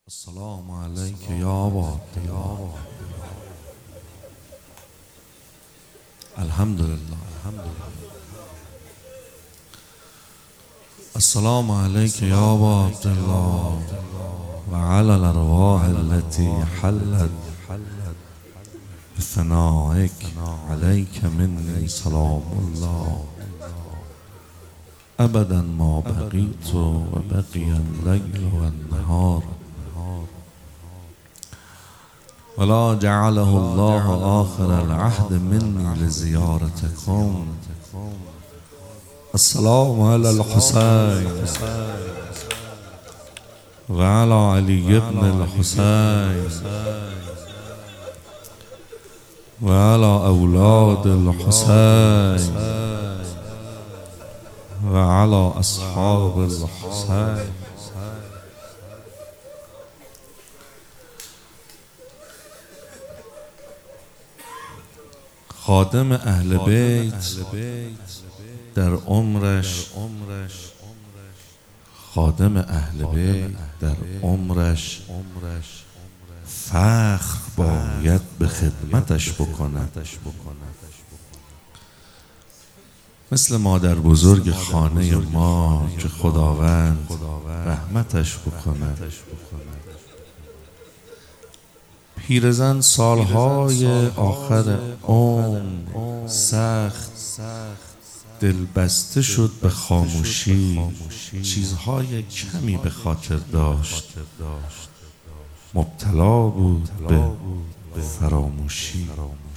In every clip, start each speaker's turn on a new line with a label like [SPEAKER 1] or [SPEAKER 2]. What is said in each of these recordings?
[SPEAKER 1] السلام عليك يا أبا عبد الله. الحمد لله. السلام عليك يا أبا عبد الله وعلى الأرواح التي حلت بثنائك عليك مني سلام الله أبدا ما بقيت وبقي الليل والنهار ولا جعله الله آخر العهد مني لزيارتكم. السلام على الحسين وعلى علي بن الحسين وعلى أولاد الحسين وعلى أصحاب الحسين. خادم اهل بیت در عمرش خادم اهل بیت در عمرش فخر باید به خدمتش بکند، مثل مادر بزرگ خانه ما که خداوند رحمتش بکند. پیرزن سالهای آخر عمر سخت دلبسته شد به خاموشی، چیزهای کمی به خاطر داشت، مبتلا بود به فراموشی.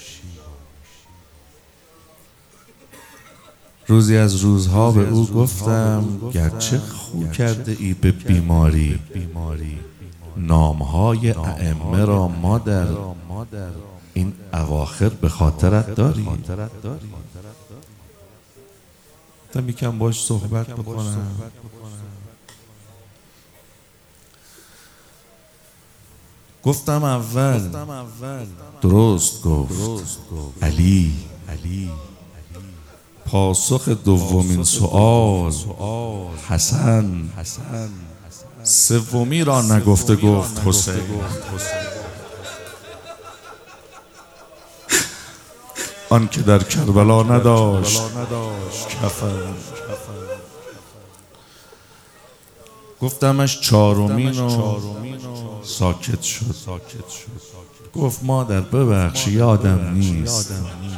[SPEAKER 1] روزی از روزها به او گفتم گرچه خو کرده ای به بیماری، نامهای ائمه را ما در این اواخر به خاطرت داری؟ تا یکم باش صحبت بکنم. گفتم اول درست گفت علی. پاسخ دومین سؤال حسن. سومی را نگفته گفت حسین. آن که در کربلا نداشت کفن. گفتمش چهارمین و ساکت شد. گفت مادر ببخش یادم نیست،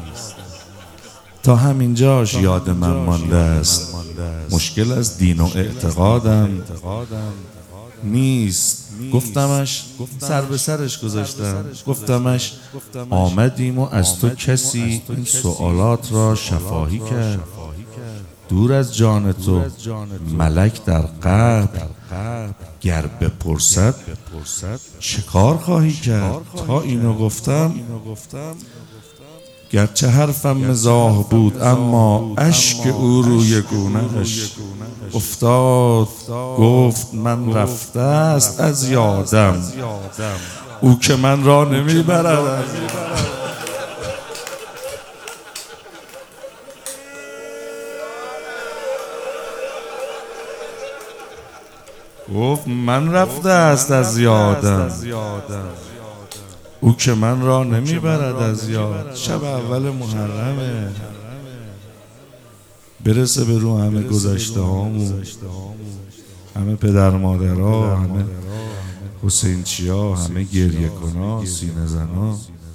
[SPEAKER 1] تا همینجاش یاد من مانده است. مشکل از دین و اعتقادم نیست. گفتمش سر به سرش گذاشتم. گفتمش آمدیم و از تو کسی این سوالات را شفاهی کرد؟ دور از جان تو ملک در قبر گر بپرسد چه کار خواهی کرد؟ تا اینو گفتم گرچه حرفم مزاح بود اما اشک او روی گونه‌اش افتاد. گفت من رفته است از یادم، او که من را نمیبرد. گفت من رفته است از یادم، او که من را نمیبرد از یاد. شب اول محرمه، برسه به رو همه گذشته هامون، همه پدر مادرها، همه حسین چیا، همه گریه کنا، سینه زنا.